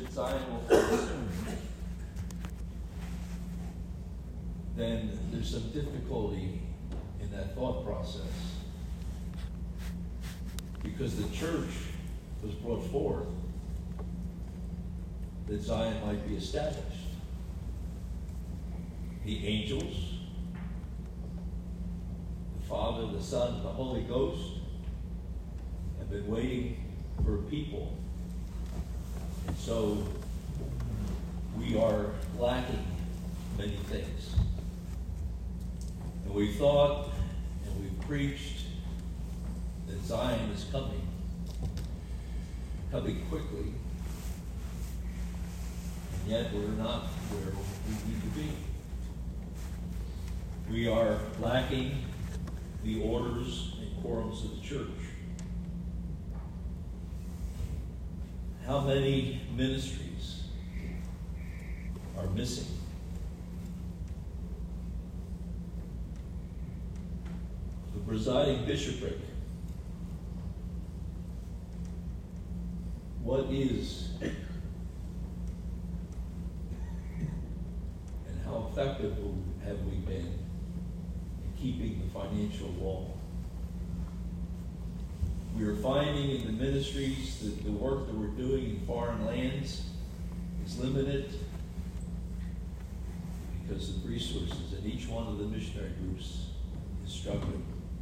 that Zion will face, then there's some difficulty in that thought process. Because the church was brought forth that Zion might be established. The angels, the Father, the Son, and the Holy Ghost have been waiting for a people. And so we are lacking many things. And we thought and we preached that Zion is coming quickly, and yet we're not where we need to be. We are lacking the orders and quorums of the church. How many ministries are missing? The presiding bishopric. What is and how effective have we been in keeping the financial law? We are finding in the ministries that the work that we're doing in foreign lands is limited because the resources in each one of the missionary groups is struggling.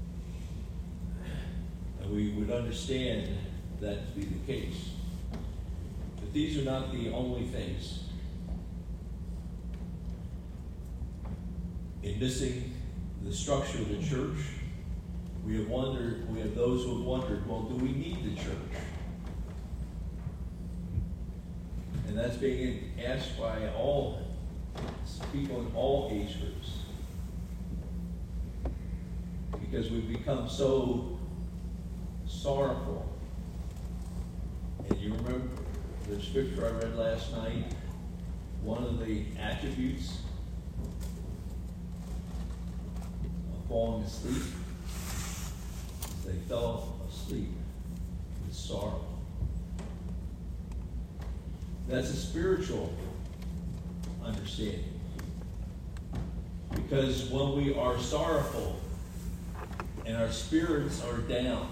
And we would understand that to be the case. But these are not the only things. In missing the structure of the church, we have those who have wondered, well, do we need the church? And that's being asked by all people in all age groups. Because we've become so sorrowful. And you remember the scripture I read last night, one of the attributes of falling asleep is they fell asleep with sorrow. That's a spiritual understanding. Because when we are sorrowful and our spirits are down,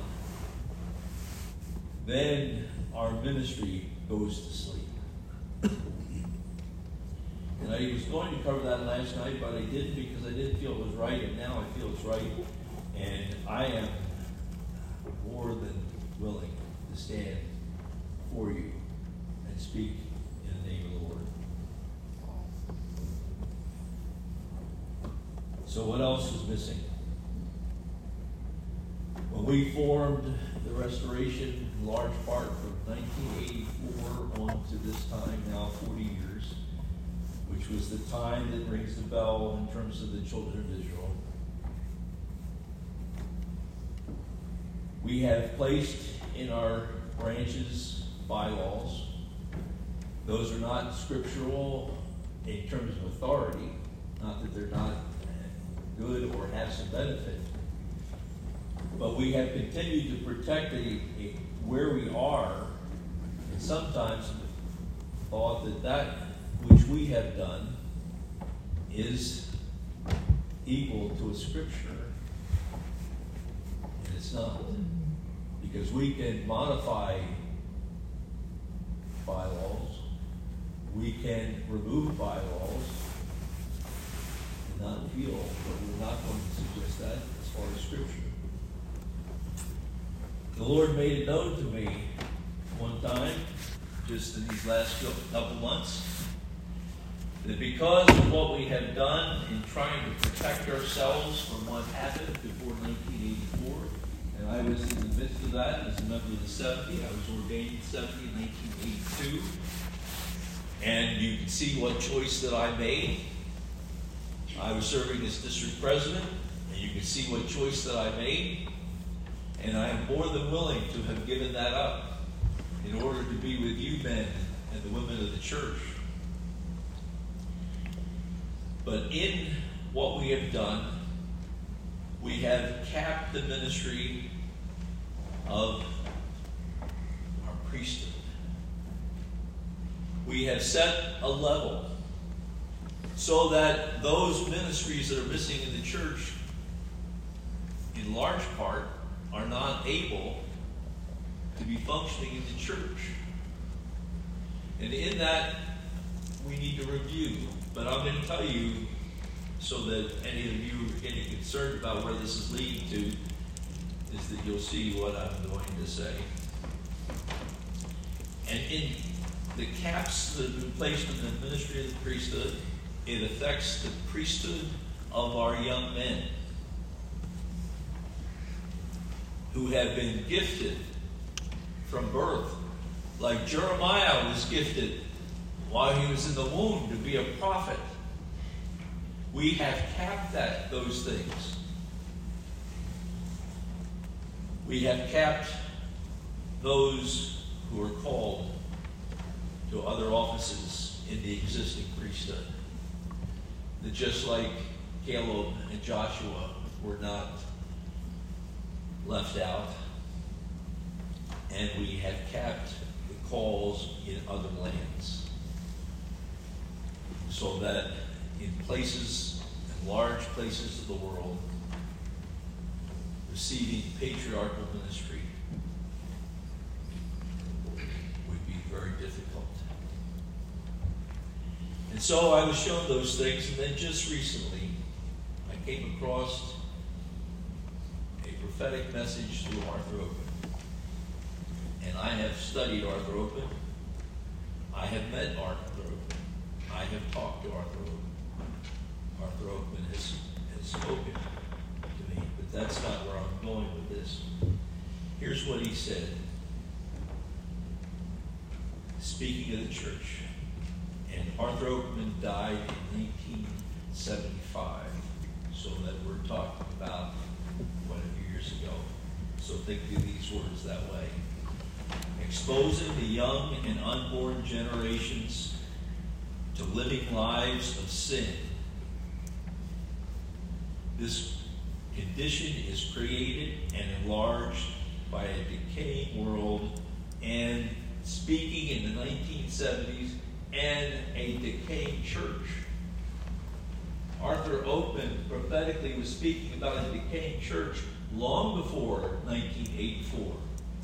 then our ministry goes to sleep. And I was going to cover that last night, but I didn't because I didn't feel it was right, and now I feel it's right. And I am more than willing to stand for you and speak in the name of the Lord. So what else is missing? When we formed the Restoration, in large part from 1984 on to this time, now 40 years, which was the time that rings the bell in terms of the children of Israel, we have placed in our branches bylaws. Those are not scriptural in terms of authority, not that they're not good or have some benefit. But we have continued to protect where we are, and sometimes thought that which we have done is equal to a scripture, and it's not. Because we can modify bylaws, we can remove bylaws, and not feel, but we're not going to suggest that as far as scripture. The Lord made it known to me one time, just in these last couple months, that because of what we have done in trying to protect ourselves from what happened before 1984, and I was in the midst of that as a member of the 70, I was ordained in 70 in 1982, and you can see what choice that I made. I was serving as district president, and you can see what choice that I made. And I am more than willing to have given that up in order to be with you men and the women of the church. But in what we have done, we have capped the ministry of our priesthood. we have set a level so that those ministries that are missing in the church, in large part, are not able to be functioning in the church. And in that, we need to review. But I'm going to tell you, so that any of you are getting concerned about where this is leading to, is that you'll see what I'm going to say. And in the caps that have been placed in the ministry of the priesthood, it affects the priesthood of our young men who have been gifted from birth. Like Jeremiah was gifted while he was in the womb to be a prophet. We have capped those things. We have capped those who are called to other offices in the existing priesthood. That just like Caleb and Joshua were not left out, and we have capped the calls in other lands, so that in places, in large places of the world, receiving patriarchal ministry would be very difficult. And so I was shown those things, and then just recently I came across a prophetic message through Arthur Open. And I have studied Arthur Open. I have met Arthur Open. I have talked to Arthur Open. Arthur Open has spoken to me, but that's not where I'm going with this. Here's what he said, speaking of the church. And Arthur Oakman died in 1975, so that we're talking about quite a few years ago. So think of these words that way. Exposing the young and unborn generations to living lives of sin. This condition is created and enlarged by a decaying world, and speaking in the 1970s, and a decaying church. Arthur Open prophetically was speaking about a decaying church long before 1984.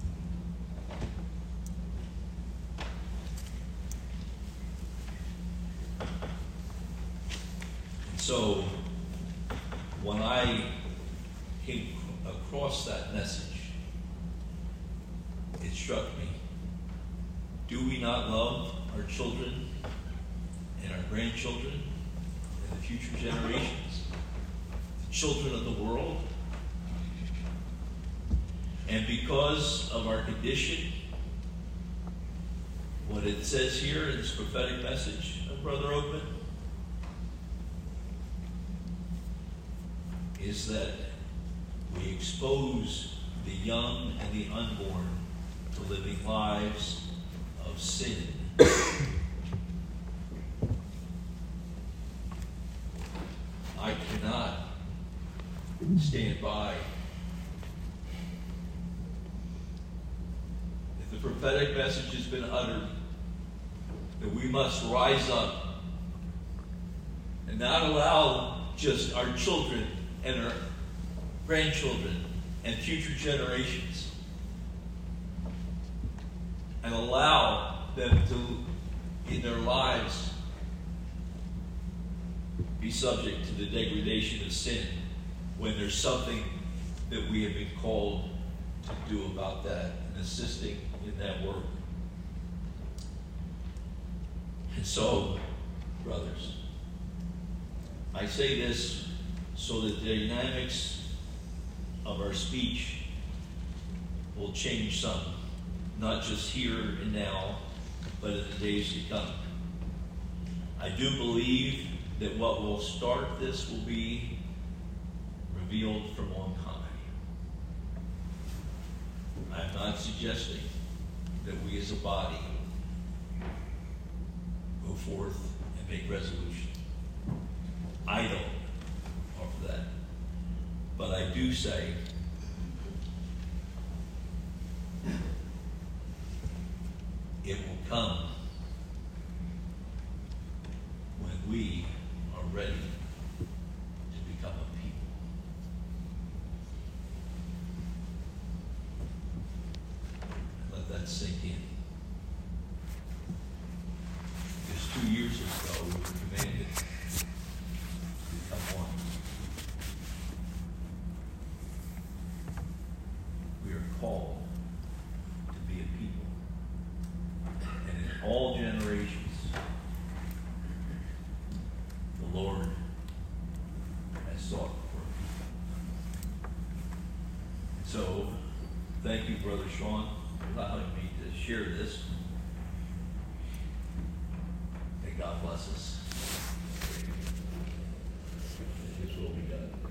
And so, when I came across that message, it struck me. Do we not love our children and our grandchildren and the future generations, the children of the world? And because of our condition, what it says here in this prophetic message of Brother Open is that we expose the young and the unborn to living lives of sin. I cannot stand by. If the prophetic message has been uttered, that we must rise up and not allow just our children and our grandchildren and future generations, and allow them to, in their lives, be subject to the degradation of sin when there's something that we have been called to do about that and assisting in that work. And so, brothers, I say this so that the dynamics of our speech will change some, not just here and now, but in the days to come. I do believe that what will start this will be revealed from on high. I'm not suggesting that we as a body go forth and make resolution. I don't offer that. But I do say it will come in. Just 2 years ago, we were commanded to become one. We are called to be a people. And in all generations, the Lord has sought for a people. So, thank you, Brother Sean, for allowing me to share this. May God bless us. His will be done.